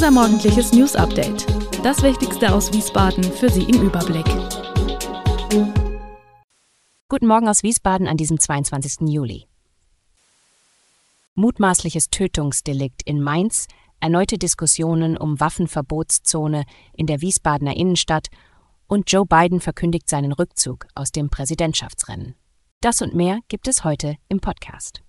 Unser morgendliches News-Update. Das Wichtigste aus Wiesbaden für Sie im Überblick. Guten Morgen aus Wiesbaden an diesem 22. Juli. Mutmaßliches Tötungsdelikt in Mainz, erneute Diskussionen um Waffenverbotszone in der Wiesbadener Innenstadt und Joe Biden verkündigt seinen Rückzug aus dem Präsidentschaftsrennen. Das und mehr gibt es heute im Podcast.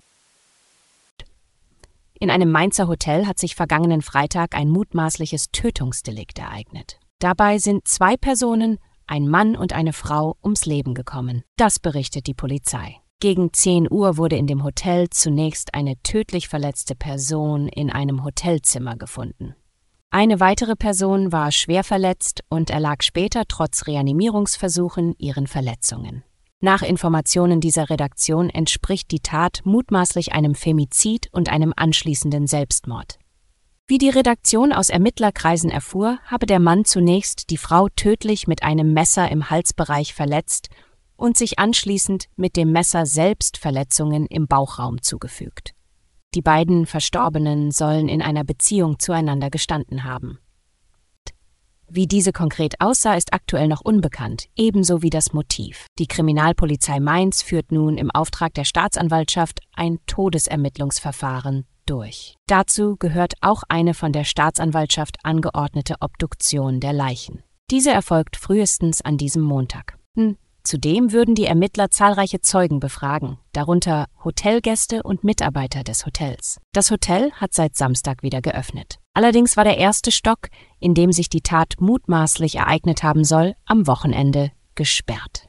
In einem Mainzer Hotel hat sich vergangenen Freitag ein mutmaßliches Tötungsdelikt ereignet. Dabei sind 2 Personen, ein Mann und eine Frau, ums Leben gekommen. Das berichtet die Polizei. Gegen 10 Uhr wurde in dem Hotel zunächst eine tödlich verletzte Person in einem Hotelzimmer gefunden. Eine weitere Person war schwer verletzt und erlag später trotz Reanimierungsversuchen ihren Verletzungen. Nach Informationen dieser Redaktion entspricht die Tat mutmaßlich einem Femizid und einem anschließenden Selbstmord. Wie die Redaktion aus Ermittlerkreisen erfuhr, habe der Mann zunächst die Frau tödlich mit einem Messer im Halsbereich verletzt und sich anschließend mit dem Messer selbst Verletzungen im Bauchraum zugefügt. Die beiden Verstorbenen sollen in einer Beziehung zueinander gestanden haben. Wie diese konkret aussah, ist aktuell noch unbekannt, ebenso wie das Motiv. Die Kriminalpolizei Mainz führt nun im Auftrag der Staatsanwaltschaft ein Todesermittlungsverfahren durch. Dazu gehört auch eine von der Staatsanwaltschaft angeordnete Obduktion der Leichen. Diese erfolgt frühestens an diesem Montag. Zudem würden die Ermittler zahlreiche Zeugen befragen, darunter Hotelgäste und Mitarbeiter des Hotels. Das Hotel hat seit Samstag wieder geöffnet. Allerdings war der erste Stock, in dem sich die Tat mutmaßlich ereignet haben soll, am Wochenende gesperrt.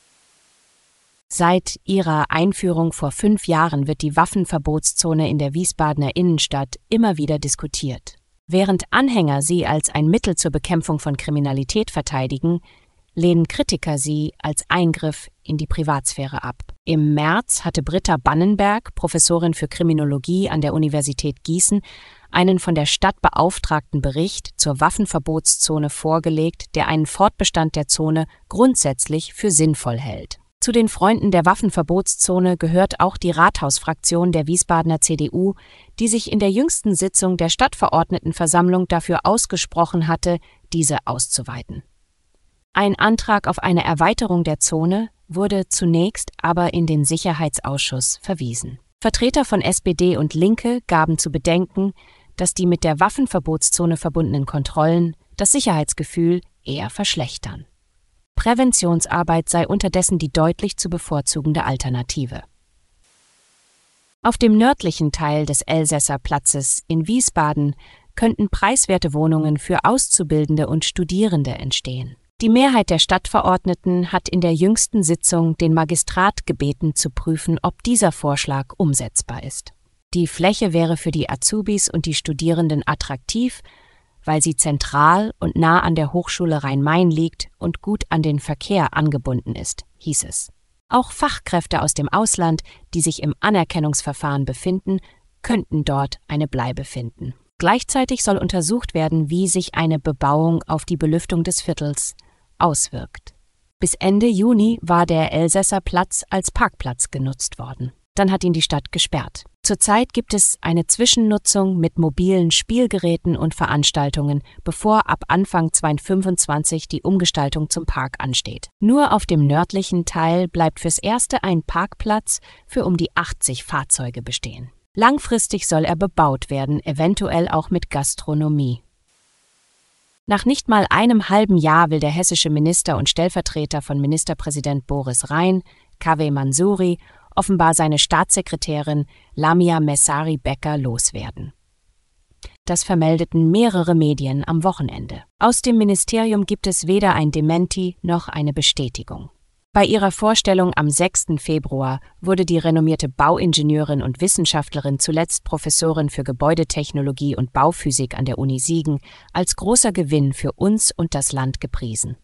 Seit ihrer Einführung vor 5 Jahren wird die Waffenverbotszone in der Wiesbadener Innenstadt immer wieder diskutiert. Während Anhänger sie als ein Mittel zur Bekämpfung von Kriminalität verteidigen, lehnen Kritiker sie als Eingriff in die Privatsphäre ab. Im März hatte Britta Bannenberg, Professorin für Kriminologie an der Universität Gießen, einen von der Stadt beauftragten Bericht zur Waffenverbotszone vorgelegt, der einen Fortbestand der Zone grundsätzlich für sinnvoll hält. Zu den Freunden der Waffenverbotszone gehört auch die Rathausfraktion der Wiesbadener CDU, die sich in der jüngsten Sitzung der Stadtverordnetenversammlung dafür ausgesprochen hatte, diese auszuweiten. Ein Antrag auf eine Erweiterung der Zone wurde zunächst aber in den Sicherheitsausschuss verwiesen. Vertreter von SPD und Linke gaben zu bedenken, dass die mit der Waffenverbotszone verbundenen Kontrollen das Sicherheitsgefühl eher verschlechtern. Präventionsarbeit sei unterdessen die deutlich zu bevorzugende Alternative. Auf dem nördlichen Teil des Elsässer Platzes in Wiesbaden könnten preiswerte Wohnungen für Auszubildende und Studierende entstehen. Die Mehrheit der Stadtverordneten hat in der jüngsten Sitzung den Magistrat gebeten, zu prüfen, ob dieser Vorschlag umsetzbar ist. Die Fläche wäre für die Azubis und die Studierenden attraktiv, weil sie zentral und nah an der Hochschule Rhein-Main liegt und gut an den Verkehr angebunden ist, hieß es. Auch Fachkräfte aus dem Ausland, die sich im Anerkennungsverfahren befinden, könnten dort eine Bleibe finden. Gleichzeitig soll untersucht werden, wie sich eine Bebauung auf die Belüftung des Viertels auswirkt. Bis Ende Juni war der Elsässer Platz als Parkplatz genutzt worden. Dann hat ihn die Stadt gesperrt. Zurzeit gibt es eine Zwischennutzung mit mobilen Spielgeräten und Veranstaltungen, bevor ab Anfang 2025 die Umgestaltung zum Park ansteht. Nur auf dem nördlichen Teil bleibt fürs Erste ein Parkplatz für um die 80 Fahrzeuge bestehen. Langfristig soll er bebaut werden, eventuell auch mit Gastronomie. Nach nicht mal einem halben Jahr will der hessische Minister und Stellvertreter von Ministerpräsident Boris Rhein, Kaveh Mansouri, offenbar seine Staatssekretärin Lamia Messari-Becker loswerden. Das vermeldeten mehrere Medien am Wochenende. Aus dem Ministerium gibt es weder ein Dementi noch eine Bestätigung. Bei ihrer Vorstellung am 6. Februar wurde die renommierte Bauingenieurin und Wissenschaftlerin, zuletzt Professorin für Gebäudetechnologie und Bauphysik an der Uni Siegen, als großer Gewinn für uns und das Land gepriesen.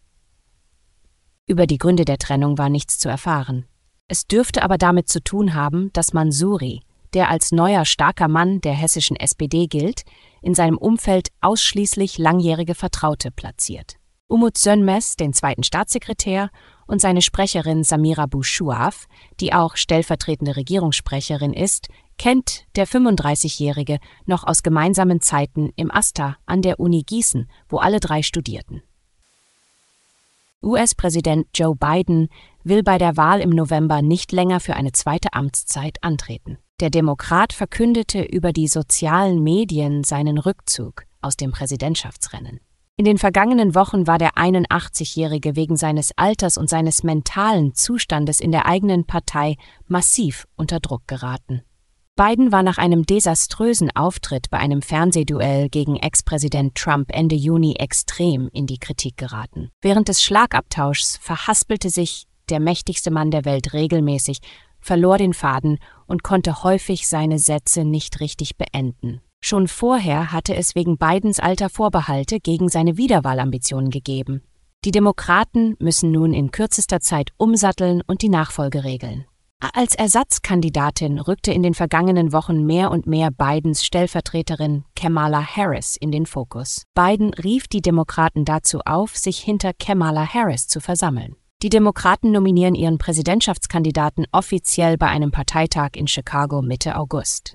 Über die Gründe der Trennung war nichts zu erfahren. Es dürfte aber damit zu tun haben, dass Mansouri, der als neuer starker Mann der hessischen SPD gilt, in seinem Umfeld ausschließlich langjährige Vertraute platziert. Umut Sönmez, den zweiten Staatssekretär, und seine Sprecherin Samira Bouchouaf, die auch stellvertretende Regierungssprecherin ist, kennt der 35-Jährige noch aus gemeinsamen Zeiten im AStA an der Uni Gießen, wo alle drei studierten. US-Präsident Joe Biden will bei der Wahl im November nicht länger für eine zweite Amtszeit antreten. Der Demokrat verkündete über die sozialen Medien seinen Rückzug aus dem Präsidentschaftsrennen. In den vergangenen Wochen war der 81-Jährige wegen seines Alters und seines mentalen Zustandes in der eigenen Partei massiv unter Druck geraten. Biden war nach einem desaströsen Auftritt bei einem Fernsehduell gegen Ex-Präsident Trump Ende Juni extrem in die Kritik geraten. Während des Schlagabtauschs verhaspelte sich der mächtigste Mann der Welt regelmäßig, verlor den Faden und konnte häufig seine Sätze nicht richtig beenden. Schon vorher hatte es wegen Bidens Alter Vorbehalte gegen seine Wiederwahlambitionen gegeben. Die Demokraten müssen nun in kürzester Zeit umsatteln und die Nachfolge regeln. Als Ersatzkandidatin rückte in den vergangenen Wochen mehr und mehr Bidens Stellvertreterin Kamala Harris in den Fokus. Biden rief die Demokraten dazu auf, sich hinter Kamala Harris zu versammeln. Die Demokraten nominieren ihren Präsidentschaftskandidaten offiziell bei einem Parteitag in Chicago Mitte August.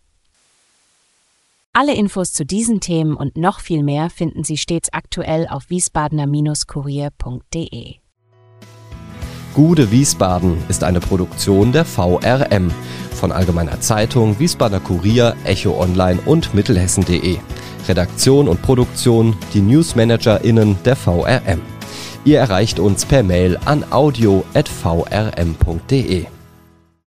Alle Infos zu diesen Themen und noch viel mehr finden Sie stets aktuell auf wiesbadener-kurier.de. Gude Wiesbaden ist eine Produktion der VRM von Allgemeiner Zeitung, Wiesbadener Kurier, Echo Online und Mittelhessen.de. Redaktion und Produktion die NewsmanagerInnen der VRM. Ihr erreicht uns per Mail an audio@vrm.de.